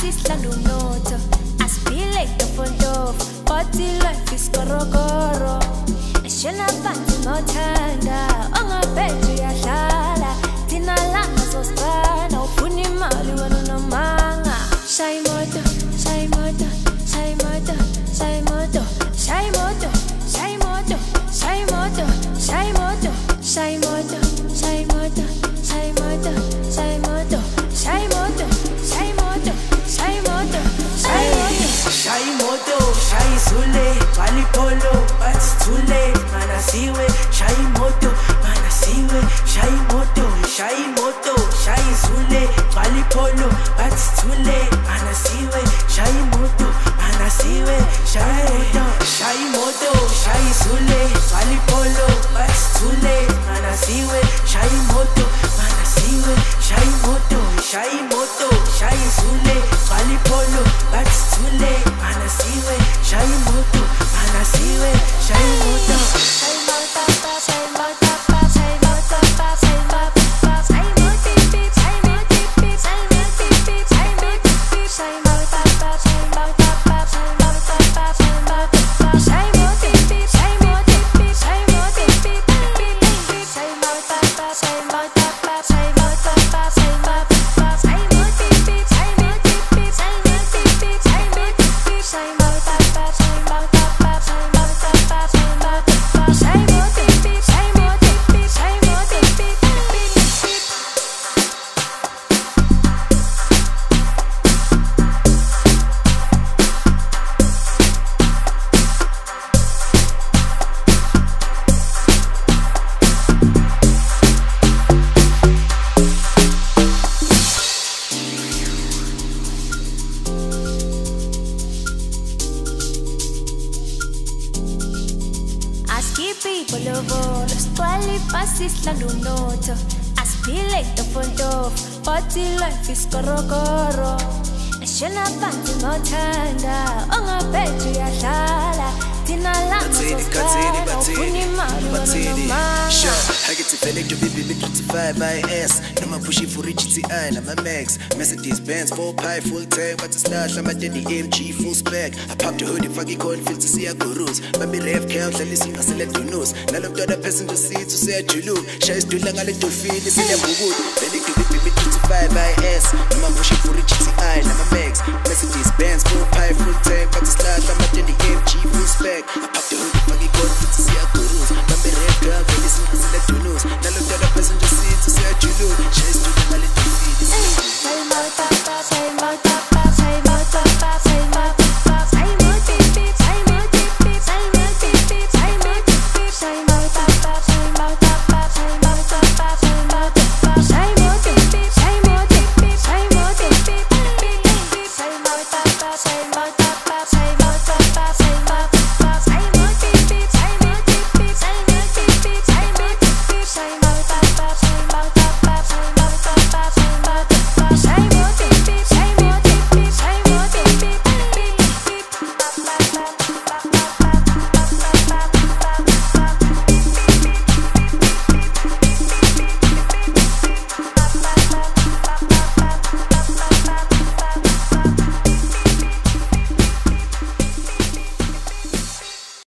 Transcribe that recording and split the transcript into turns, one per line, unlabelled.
sihlala umnotho asiphile ntofontofu body life isikorokoro eshona phansi nothanda ongabheje uyadlala thina langa zosibana ufuna imali wena nomanga shayimoto shayimoto shayimoto shayimoto shayimoto shayimoto shayimoto shayimoto shayimoto shayimoto shayimoto shayimoto shayimoto shayimoto shayimoto shayimoto
shayimoto shayisule balipolo bathi too late mana siwe shayimoto mana siwe shayimoto shayimoto shayisule balipolo bathi too late mana siwe shayimoto mana siwe shayimoto shayimoto shayisule balipolo bathi too late mana siwe shayimoto mana siwe shayimoto shayimoto shayisule balipolo bathi too late mana siwe shayimoto mana siwe shayimoto
sihlala umnotho asiphile ntofontofu body life isikorokoro eshona phansi nothanda ongabheje uyadlala thina langa zosibana ufuna imali wena nomanga
I get to feel like your baby with 35 IS Noma pushy for GTI na my max Mercedes Benz 4 pi full tank but it's not my daddy AMG full spec I popped the hoodie fucking cornfield to see a gurus Baby rev count let listen I select the news Nalo mntwana passenger seat to say a julu Shy stula ngale dolphini siya bubudu Feel like your baby with 35 IS Noma pushy for GTI na my max Mercedes Benz 4 pi full tank but it's not my daddy AMG full spec I popped the hoodie fucking